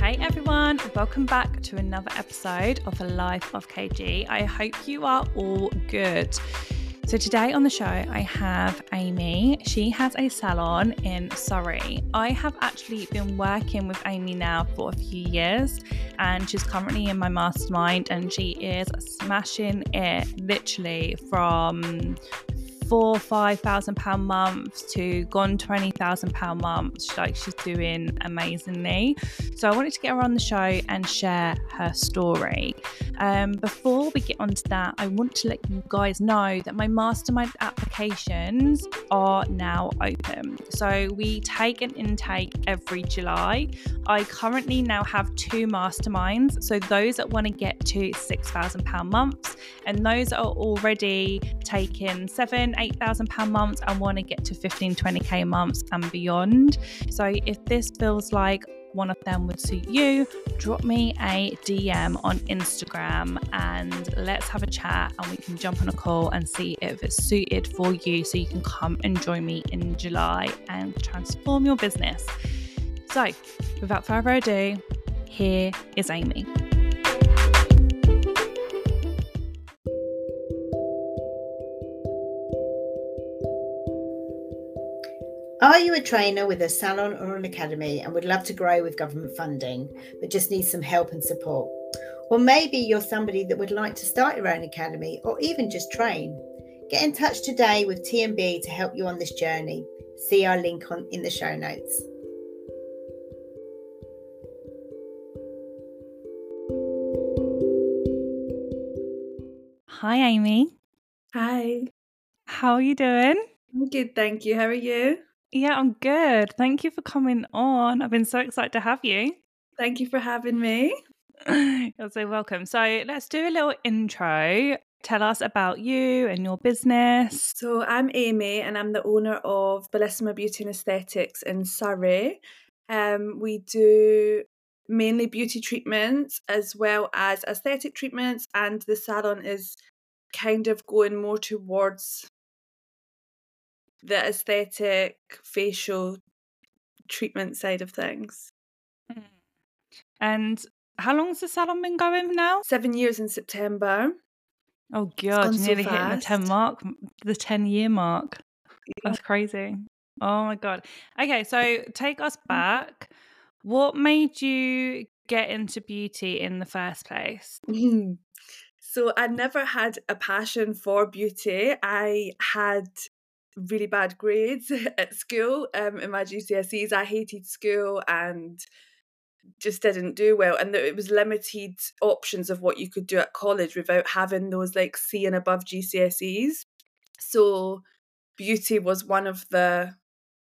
Hey everyone, welcome back to another episode of The Life of KG. I hope you are all good. So today on the show I have Amy. She has a salon in Surrey. I have actually been working with Amy now for a few years and she's currently in my mastermind and she is smashing it literally from £4,000-5,000 months to gone £20,000 months. Like, she's doing amazingly. So I wanted to get her on the show and share her story. Before we get onto that, I want to let you guys know that my mastermind applications are now open. So we take an intake every July. I currently now have 2 masterminds. So those that want to get to £6,000 months and those that are already taking £7,000-8,000 months and want to get to 15-20k months and beyond. So if this feels like one of them would suit you, drop me a DM on Instagram and let's have a chat and we can jump on a call and see if it's suited for you so you can come and join me in July and transform your business. So without further ado, here is Amy. Are you a trainer with a salon or an academy and would love to grow with government funding, but just need some help and support? Or maybe you're somebody that would like to start your own academy or even just train. Get in touch today with TMB to help you on this journey. See our link in the show notes. Hi, Amy. Hi. How are you doing? I'm good, thank you. How are you? Yeah, I'm good. Thank you for coming on. I've been so excited to have you. Thank you for having me. You're so welcome. So let's do a little intro. Tell us about you and your business. So I'm Amy and I'm the owner of Bellissima Beauty and Aesthetics in Surrey. We do mainly beauty treatments as well as aesthetic treatments, and the salon is kind of going more towards the aesthetic facial treatment side of things. And how long has the salon been going now? 7 years in September. Oh God, nearly so hitting the 10-year mark. Yeah. That's crazy. Oh my God. Okay, so take us back. What made you get into beauty in the first place? So I never had a passion for beauty. I had really bad grades at school in my GCSEs. I hated school and just didn't do well, and it was limited options of what you could do at college without having those like C and above GCSEs. So beauty was one of the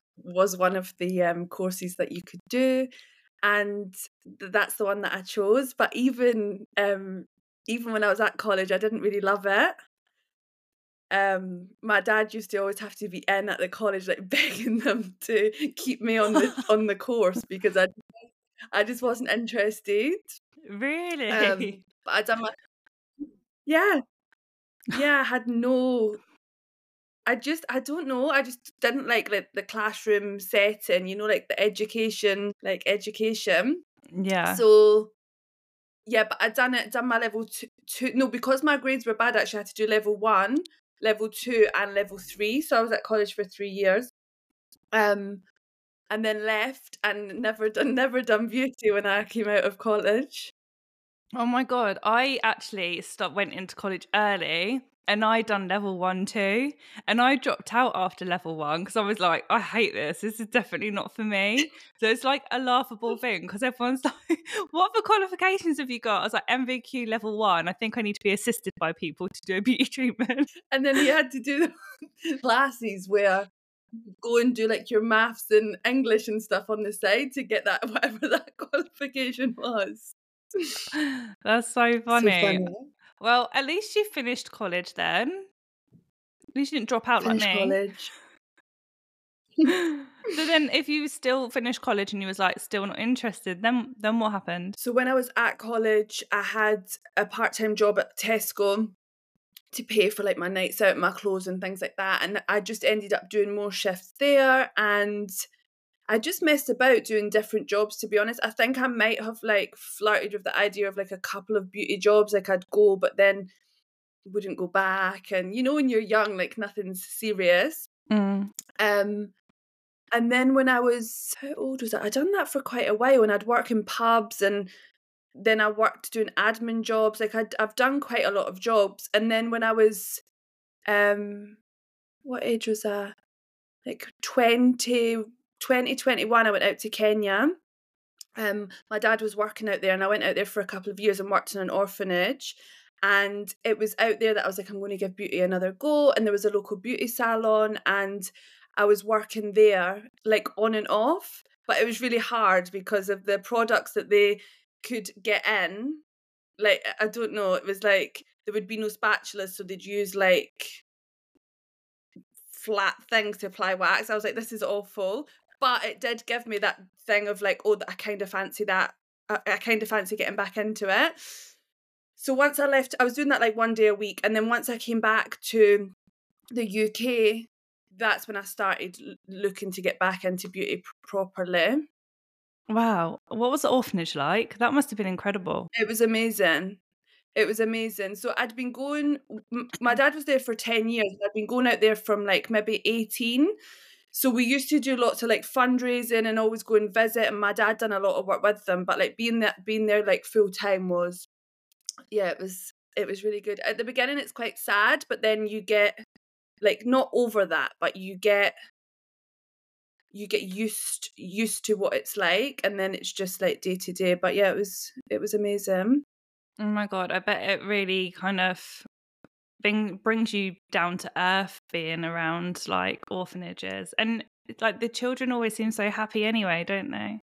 courses that you could do, and that's the one that I chose. But even when I was at college, I didn't really love it. My dad used to always have to be in at the college, like begging them to keep me on the course because I just wasn't interested. Really? But I done my I had no. I don't know. I just didn't like the classroom setting, like the education. Yeah. So yeah, but I done my level two. No, because my grades were bad. Actually, I had to do level 1, level 2, and level 3. So I was at college for 3 years. And then left and never done beauty when I came out of college. Oh my God, I actually went into college early and I done level 1 too. And I dropped out after level 1 because I was like, I hate this. This is definitely not for me. So it's like a laughable thing because everyone's like, what other qualifications have you got? I was like, MVQ level 1. I think I need to be assisted by people to do a beauty treatment. And then you had to do the classes where go and do like your maths and English and stuff on the side to get that whatever that qualification was. That's so funny. So funny. Well, at least you finished college then. At least you didn't drop out like me. College. So then if you still finished college and you was like still not interested, then what happened? So when I was at college, I had a part-time job at Tesco to pay for like my nights out, my clothes and things like that. And I just ended up doing more shifts there, and I just messed about doing different jobs, to be honest. I think I might have like flirted with the idea of like a couple of beauty jobs. Like I'd go, but then wouldn't go back. And you know, when you're young, like nothing's serious. Mm. And then when I was, how old was I? I'd done that for quite a while, and I'd work in pubs, and then I worked doing admin jobs. Like I've done quite a lot of jobs. And then when I was, what age was I? Like 2021, I went out to Kenya. My dad was working out there, and I went out there for a couple of years and worked in an orphanage. And it was out there that I was like, I'm going to give beauty another go. And there was a local beauty salon, and I was working there like on and off. But it was really hard because of the products that they could get in. Like, I don't know, it was like there would be no spatulas, so they'd use like flat things to apply wax. I was like, this is awful. But it did give me that thing of like, oh, I kind of fancy that. I kind of fancy getting back into it. So once I left, I was doing that like one day a week. And then once I came back to the UK, that's when I started looking to get back into beauty properly. Wow. What was the orphanage like? That must have been incredible. It was amazing. It was amazing. So I'd been going, my dad was there for 10 years. I'd been going out there from like maybe 18. So we used to do lots of like fundraising and always go and visit. And my dad done a lot of work with them. But like being there like full time was, yeah, it was really good. At the beginning, it's quite sad, but then you get like not over that, but you get used to what it's like, and then it's just like day to day. But yeah, it was amazing. Oh my God, I bet it really kind of brings you down to earth being around like orphanages. And like the children always seem so happy anyway, don't they?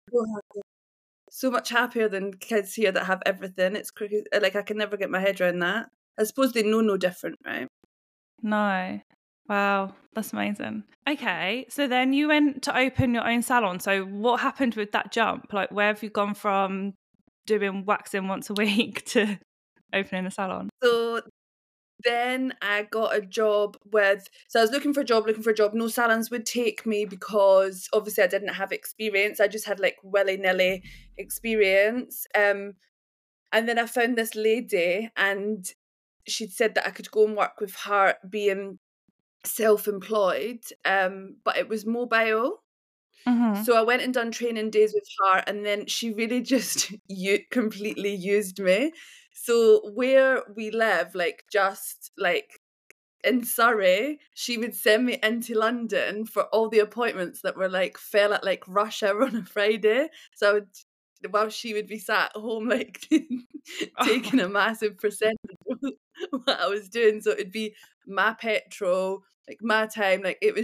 So much happier than kids here that have everything. It's crazy. Like I can never get my head around that. I suppose they know no different, right? No. Wow, that's amazing. Okay, so then you went to open your own salon. So what happened with that jump? Like, where have you gone from doing waxing once a week to opening a salon? So then I got a job so I was looking for a job. No salons would take me because obviously I didn't have experience. I just had like willy-nilly experience. And then I found this lady, and she'd said that I could go and work with her being self-employed, but it was mobile. Mm-hmm. So I went and done training days with her, and then she really just completely used me. So where we live, like just like in Surrey, she would send me into London for all the appointments that were like fell at like rush hour on a Friday. So while she would be sat at home like taking a massive percentage of what I was doing. So it'd be my petrol, like my time, like it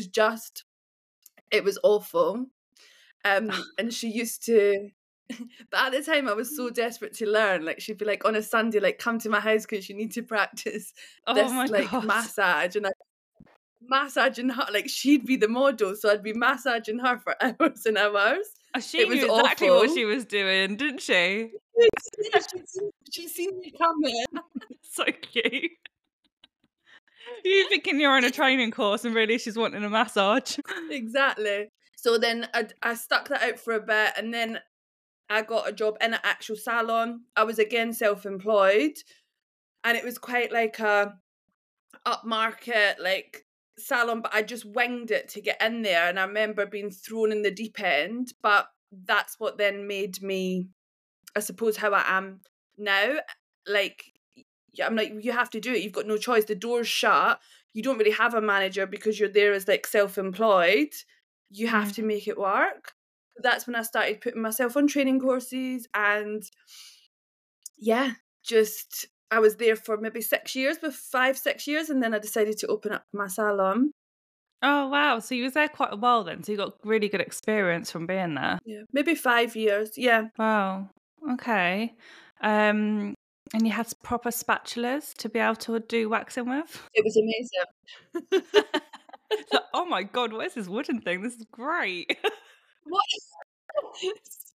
was awful. And she used to, but at the time I was so desperate to learn. Like she'd be like, on a Sunday, like come to my house because you need to practice this like God. massage. And I massaging her, like she'd be the model, so I'd be massaging her for hours and hours. She knew exactly what she was doing, didn't she? She's seen me coming. So cute. You thinking you're on a training course and really she's wanting a massage. Exactly. So then I stuck that out for a bit, and then I got a job in an actual salon. I was again self-employed, and it was quite like a upmarket like salon, but I just winged it to get in there. And I remember being thrown in the deep end, but that's what then made me, I suppose, how I am now. Like I'm like, you have to do it. You've got no choice. The door's shut. You don't really have a manager because you're there as like self-employed. You have to make it work. That's when I started putting myself on training courses, and yeah, just I was there for maybe 6 years, 5-6 years, and then I decided to open up my salon. Oh wow, so you was there quite a while then, so you got really good experience from being there. Yeah, maybe 5 years. Yeah. Wow. Okay. And you had proper spatulas to be able to do waxing with? It was amazing. Like, oh my God, what is this wooden thing? This is great. What?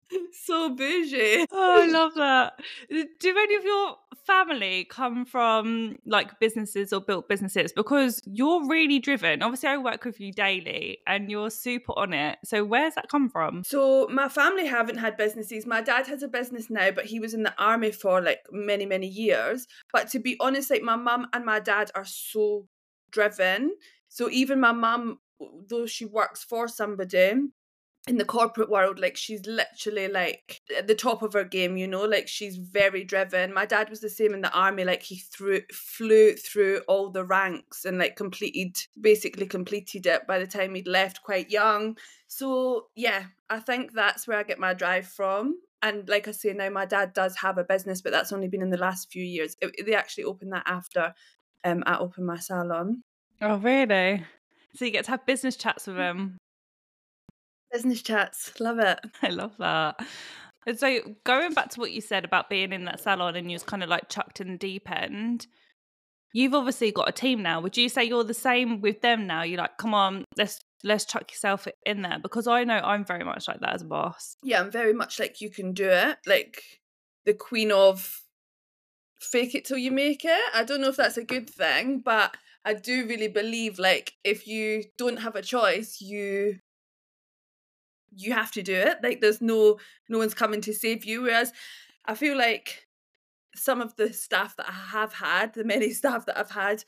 So bougie. Oh, I love that. Do any of your family come from like businesses or built businesses? Because you're really driven. Obviously, I work with you daily and you're super on it. So where's that come from? So my family haven't had businesses. My dad has a business now, but he was in the army for like many, many years. But to be honest, like my mum and my dad are so driven. So even my mum, though she works for somebody in the corporate world, like she's literally like at the top of her game, you know, like she's very driven. My dad was the same in the army, like he flew through all the ranks and like basically completed it by the time he'd left quite young. So yeah, I think that's where I get my drive from. And like I say, now my dad does have a business, but that's only been in the last few years. They actually opened that after I opened my salon. Oh, really? So you get to have business chats with them. Business chats, love it. I love that. And so going back to what you said about being in that salon and you was kind of like chucked in the deep end, you've obviously got a team now. Would you say you're the same with them now? You're like, come on, let's chuck yourself in there? Because I know I'm very much like that as a boss. Yeah, I'm very much like you can do it. Like the queen of fake it till you make it. I don't know if that's a good thing, but I do really believe like if you don't have a choice, you have to do it. Like there's no one's coming to save you. Whereas I feel like some of the staff that I have had, the many staff that I've had,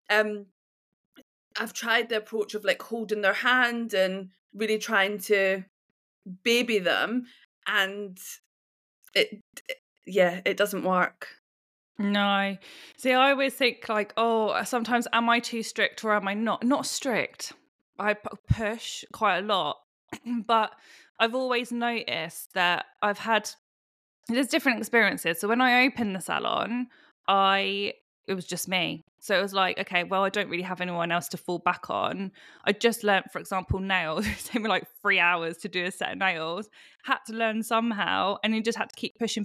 I've tried the approach of like holding their hand and really trying to baby them, and it doesn't work. No. See, I always think like, oh, sometimes am I too strict or am I not? Not strict. I push quite a lot. But I've always noticed that there's different experiences. So when I opened the salon, it was just me. So it was like, okay, well, I don't really have anyone else to fall back on. I just learned, for example, nails. It took me like 3 hours to do a set of nails. Had to learn somehow, and you just had to keep pushing.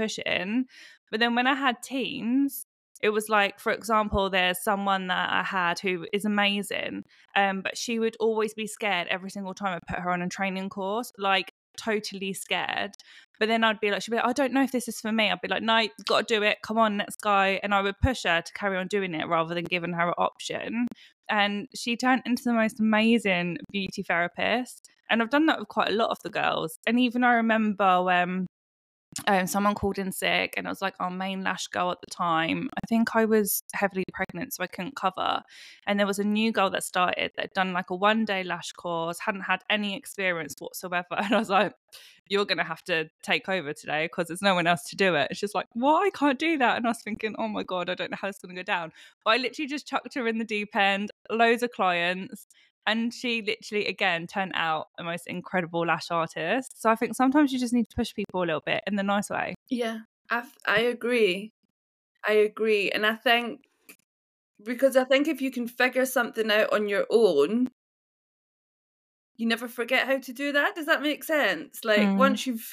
But then when I had teams, it was like, for example, there's someone that I had who is amazing, but she would always be scared every single time I put her on a training course, like totally scared. But then she'd be like, I don't know if this is for me. I'd be like, no, you've got to do it. Come on, let's go. And I would push her to carry on doing it rather than giving her an option. And she turned into the most amazing beauty therapist. And I've done that with quite a lot of the girls. And even I remember when someone called in sick, and it was like our main lash girl at the time. I think I was heavily pregnant, so I couldn't cover. And there was a new girl that started that had done like a 1-day lash course, hadn't had any experience whatsoever. And I was like, you're going to have to take over today because there's no one else to do it. It's just like, well, I can't do that. And I was thinking, oh my God, I don't know how it's going to go down. But I literally just chucked her in the deep end, loads of clients. And she literally, again, turned out the most incredible lash artist. So I think sometimes you just need to push people a little bit in the nice way. Yeah, I agree. And I think, because I think if you can figure something out on your own, you never forget how to do that. Does that make sense? Like once you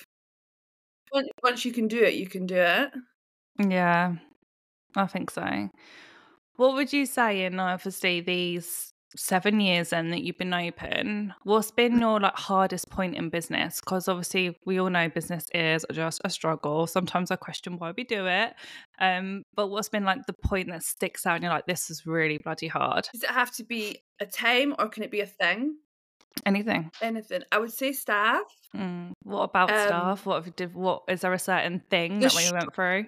can do it, you can do it. Yeah, I think so. What would you say in obviously these 7 years then that you've been open, what's been your like hardest point in business? Because obviously we all know business is just a struggle. Sometimes I question why we do it. But what's been like the point that sticks out and you're like, this is really bloody hard? Does it have to be a time or can it be a thing? Anything. I would say staff. What about staff? What is there a certain thing that we went through?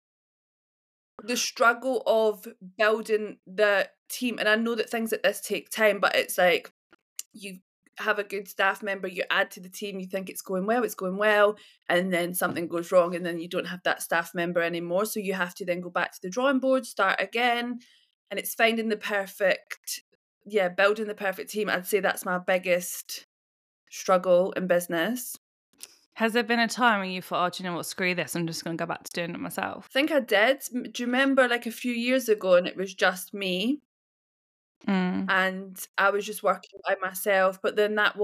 The struggle of building the team, and I know that things like this take time, but it's like you have a good staff member, you add to the team, you think it's going well, and then something goes wrong and then you don't have that staff member anymore, so you have to then go back to the drawing board, start again, and it's building the perfect team. I'd say that's my biggest struggle in business. Has there been a time when you thought, oh, do you know what, screw this, I'm just going to go back to doing it myself? I think I did. Do you remember like a few years ago and it was just me? And I was just working by myself, but then that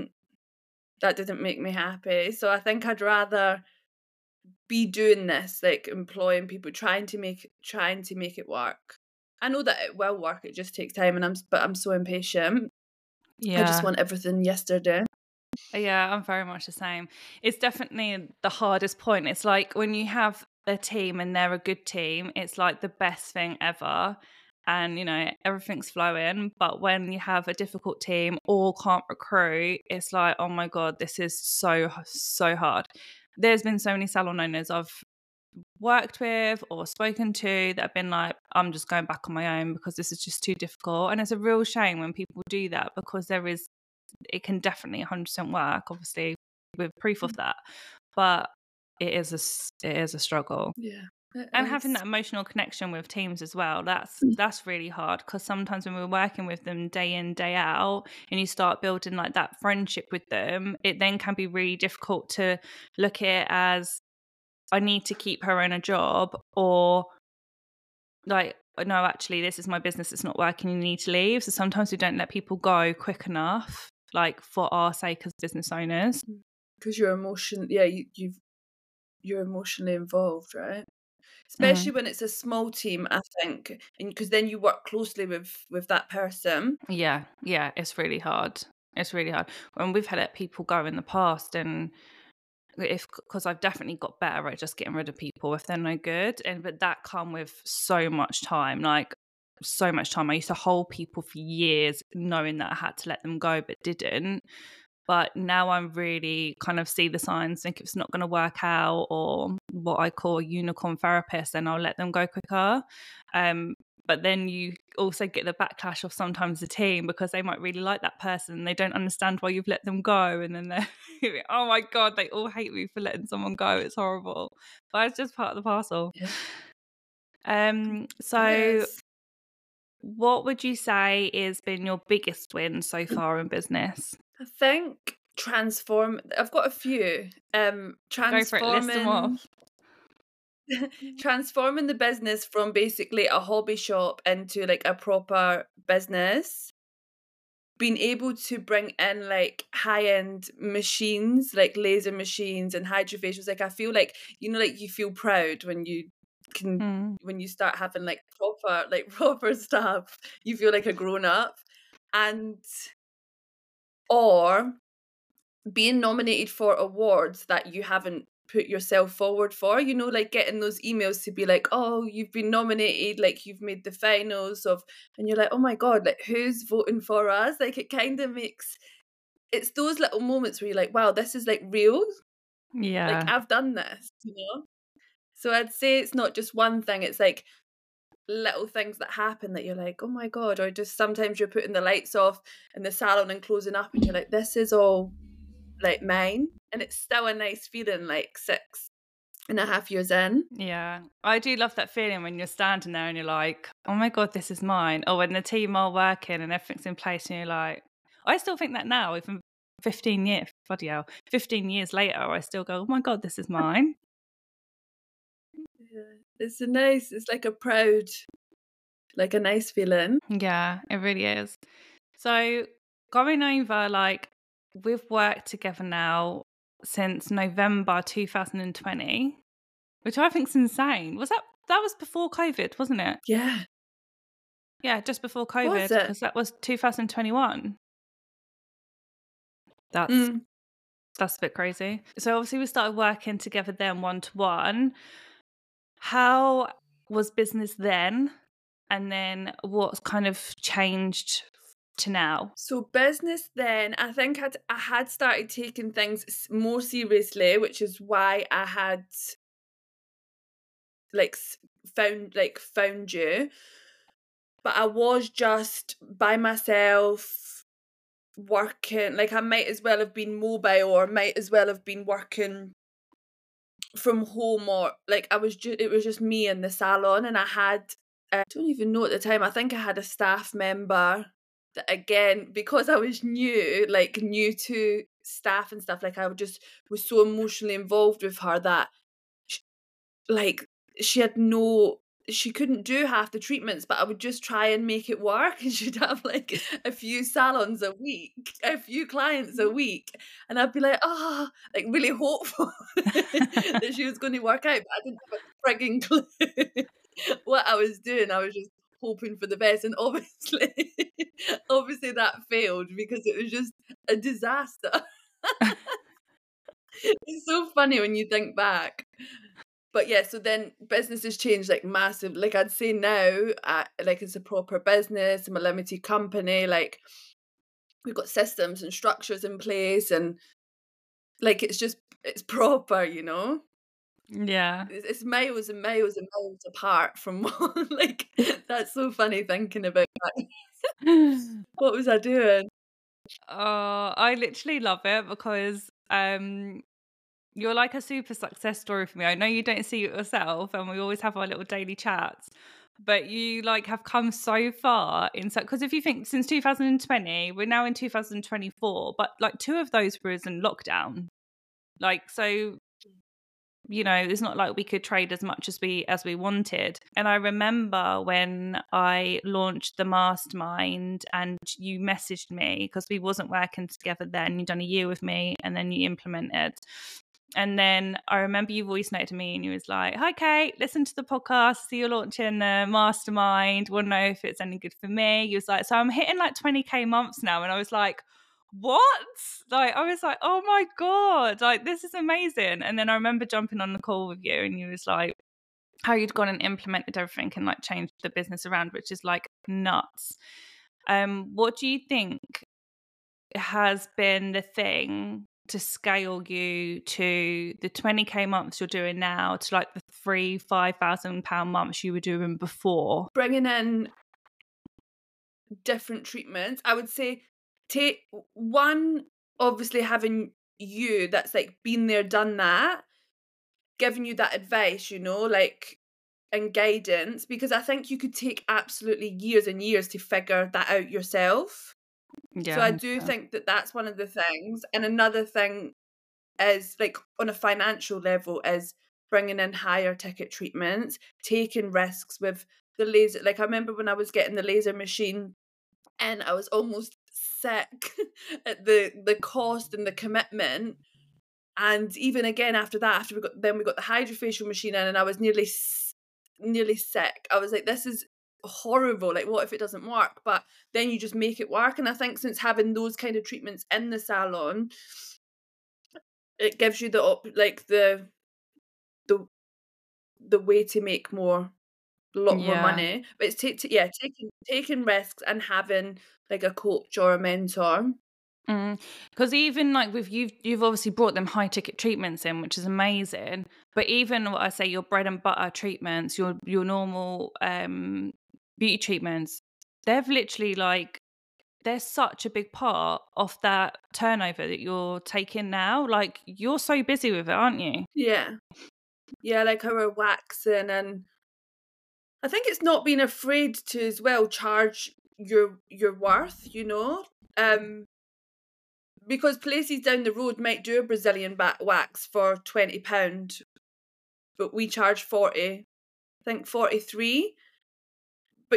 didn't make me happy. So I think I'd rather be doing this, like employing people, trying to make it work. I know that it will work, it just takes time, but I'm so impatient. Yeah. I just want everything yesterday. Yeah, I'm very much the same. It's definitely the hardest point. It's like when you have a team and they're a good team, it's like the best thing ever. And, everything's flowing. But when you have a difficult team or can't recruit, it's like, oh my God, this is so, so hard. There's been so many salon owners I've worked with or spoken to that have been like, I'm just going back on my own because this is just too difficult. And it's a real shame when people do that, because it can definitely 100% work, obviously, with proof of that. But it is a struggle. Yeah. And having that emotional connection with teams as well, that's really hard, because sometimes when we're working with them day in, day out, and you start building like that friendship with them, it then can be really difficult to look at it as, I need to keep her in a job, or like, no, actually, this is my business, it's not working, you need to leave. So sometimes we don't let people go quick enough, like for our sake as business owners. Because you're you're emotionally involved, right? Especially when it's a small team, I think, and because then you work closely with that person. Yeah, it's really hard. It's really hard. When we've had people go in the past, and because I've definitely got better at just getting rid of people if they're no good, but that come with so much time, like so much time. I used to hold people for years knowing that I had to let them go but didn't. But now I'm really kind of see the signs, think if it's not going to work out, or what I call a unicorn therapist, then I'll let them go quicker. But then you also get the backlash of sometimes the team, because they might really like that person and they don't understand why you've let them go. And then they're, oh my God, they all hate me for letting someone go. It's horrible. But it's just part of the parcel. Yeah. So what would you say has been your biggest win so far in business? I think I've got a few. Go for it, list them off. Transforming the business from basically a hobby shop into like a proper business. Being able to bring in like high-end machines, like laser machines and hydrofacials. Like I feel like, like you feel proud when you when you start having like proper stuff, you feel like a grown up. And or being nominated for awards that you haven't put yourself forward for, like getting those emails to be like, oh, you've been nominated, like you've made the finals of, and you're like, oh my God, like who's voting for us? Like it kind of it's those little moments where you're like, wow, this is like real. Yeah. Like I've done this, So I'd say it's not just one thing, it's like little things that happen that you're like, oh my God, or just sometimes you're putting the lights off in the salon and closing up and you're like, this is all like mine. And it's still a nice feeling like 6.5 years in. Yeah, I do love that feeling when you're standing there and you're like, oh my God, this is mine. Or when the team are working and everything's in place and you're like, I still think that now, even 15 years, bloody hell, 15 years later, I still go, oh my God, this is mine. Yeah, it's like a proud, like a nice feeling. Yeah, it really is. So going over, like, we've worked together now since November 2020, which I think is insane. That was before COVID, wasn't it? Yeah. Yeah, just before COVID, because that was 2021. That's a bit crazy. So obviously we started working together then, one-to-one. How was business then? And then what's kind of changed to now? So business then, I think I had started taking things more seriously, which is why I had found you. But I was just by myself working. Like I might as well have been mobile, or might as well have been working from home, or like it was just me in the salon. And I had, I don't even know at the time, I think I had a staff member that, again, because I was new to staff and stuff, like I just was so emotionally involved with her that she couldn't do half the treatments, but I would just try and make it work. And she'd have like a few salons a week, a few clients a week. And I'd be like, like really hopeful that she was going to work out. But I didn't have a frigging clue what I was doing. I was just hoping for the best. And obviously that failed because it was just a disaster. It's so funny when you think back. But yeah, so then business has changed like massive. Like I'd say now, like it's a proper business, I'm a limited company. Like we've got systems and structures in place, and like it's proper, you know. Yeah. It's miles and miles and miles apart from what, like that's so funny thinking about that. What was I doing? Oh, I literally love it because you're like a super success story for me. I know you don't see it yourself, and we always have our little daily chats, but you like have come so far in so, because if you think since 2020, we're now in 2024, but like 2 of those were in lockdown. Like, so, you know, it's not like we could trade as much as we wanted. And I remember when I launched the mastermind and you messaged me because we wasn't working together then. You'd done a year with me and then you implemented. And then I remember you voice noted to me and you was like, "Hi Kate, listen to the podcast. See you're launching the mastermind. Want to know if it's any good for me?" You was like, "So I'm hitting like 20k months now." And I was like, "What?" Like, I was like, "Oh my God, like this is amazing." And then I remember jumping on the call with you and you was like, how you'd gone and implemented everything and like changed the business around, which is like nuts. What do you think has been the thing to scale you to the 20k months you're doing now to like the £5,000 months you were doing before? Bringing in different treatments. I would say take one, obviously having you that's like been there, done that, giving you that advice, you know, like, and guidance, because I think you could take absolutely years and years to figure that out yourself. Yeah. So I do think that that's one of the things. And another thing is, like, on a financial level, is bringing in higher ticket treatments, taking risks with the laser. Like, I remember when I was getting the laser machine and I was almost sick at the cost and the commitment. And even again after that, after we got the hydrofacial machine in, and I was nearly sick. I was like, this is horrible. Like, what if it doesn't work? But then you just make it work. And I think since having those kind of treatments in the salon, it gives you the way to make a lot more money. But it's taking risks and having like a coach or a mentor. Because even like with you've obviously brought them high ticket treatments in, which is amazing. But even what I say, your bread and butter treatments, your normal beauty treatments, they've literally like, they're such a big part of that turnover that you're taking now. Like, you're so busy with it, aren't you? Yeah, like our waxing, and I think it's not being afraid to as well charge your worth, you know. Because places down the road might do a Brazilian wax for £20, but we charge 40, I think 43. But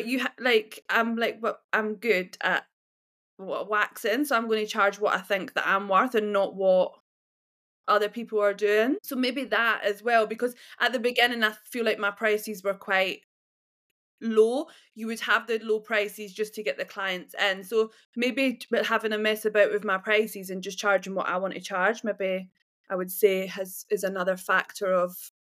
but I'm good at waxing, so I'm going to charge what I think that I'm worth and not what other people are doing. So maybe that as well, because at the beginning I feel like my prices were quite low. You would have the low prices just to get the clients in. So maybe having a mess about with my prices and just charging what I want to charge, maybe I would say is another factor of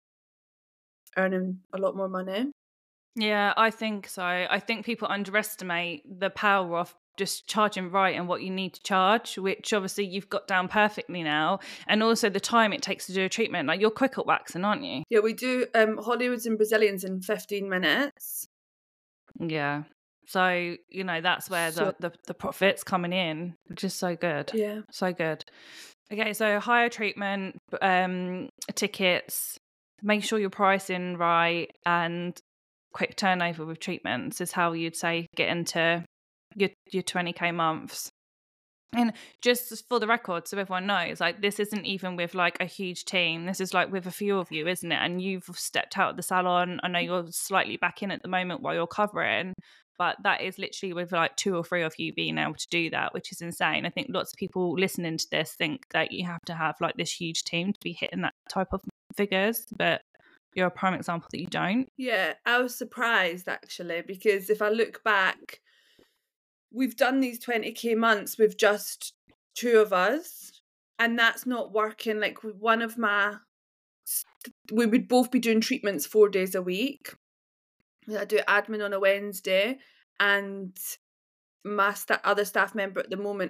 earning a lot more money. Yeah, I think so. I think people underestimate the power of just charging right and what you need to charge, which obviously you've got down perfectly now. And also the time it takes to do a treatment. Like, you're quick at waxing, aren't you? Yeah, we do Hollywoods and Brazilians in 15 minutes. Yeah. So, you know, that's where the profit's coming in, which is so good. Yeah. So good. Okay, so higher treatment, tickets, make sure you're pricing right, and quick turnover with treatments is how you'd say get into your 20k months. And just for the record, so everyone knows, like, this isn't even with like a huge team. This is like with a few of you, isn't it? And you've stepped out of the salon. I know you're slightly back in at the moment while you're covering, but that is literally with like 2 or 3 of you being able to do that, which is insane. I think lots of people listening to this think that you have to have like this huge team to be hitting that type of figures, but you're a prime example that you don't. Yeah, I was surprised actually, because if I look back, we've done these 20k months with just 2 of us, and that's not working. Like one of we would both be doing treatments 4 days a week. I do admin on a Wednesday, and my other staff member at the moment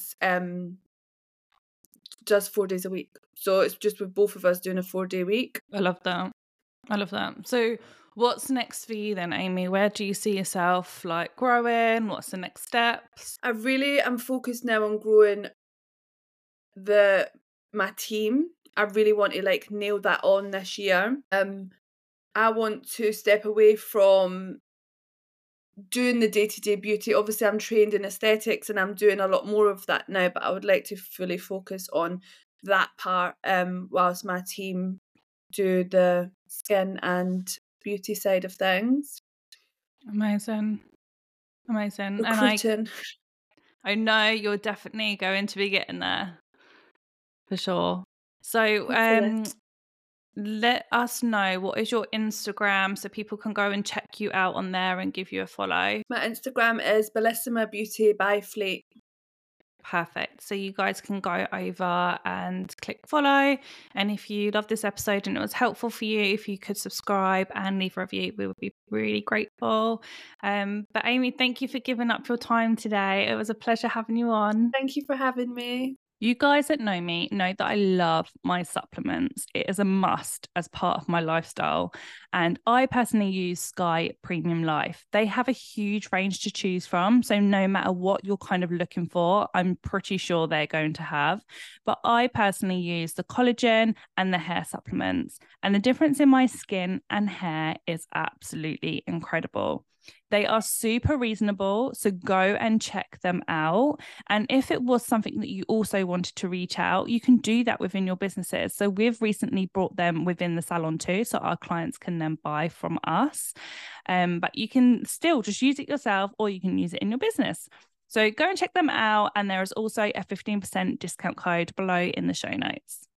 does 4 days a week. So it's just with both of us doing a 4-day week. I love that. So what's next for you then, Amy? Where do you see yourself like growing? What's the next steps? I really am focused now on growing my team. I really want to like nail that on this year. I want to step away from doing the day-to-day beauty. Obviously, I'm trained in aesthetics and I'm doing a lot more of that now, but I would like to fully focus on that part whilst my team do the skin and beauty side of things. Amazing. Recruiting. And I know you're definitely going to be getting there for sure. So let us know, what is your Instagram so people can go and check you out on there and give you a follow? My Instagram is Bellissima Beauty by Fleet. Perfect. So you guys can go over and click follow. And if you love this episode and it was helpful for you, if you could subscribe and leave a review, we would be really grateful. But Amy, thank you for giving up your time today. It was a pleasure having you on. Thank you for having me. You guys that know me know that I love my supplements. It is a must as part of my lifestyle. And I personally use Sky Premium Life. They have a huge range to choose from. So no matter what you're kind of looking for, I'm pretty sure they're going to have. But I personally use the collagen and the hair supplements. And the difference in my skin and hair is absolutely incredible. They are super reasonable, so go and check them out. And if it was something that you also wanted to reach out, you can do that within your businesses. So we've recently brought them within the salon too, so our clients can then buy from us. But you can still just use it yourself, or you can use it in your business. So go and check them out. And there is also a 15% discount code below in the show notes.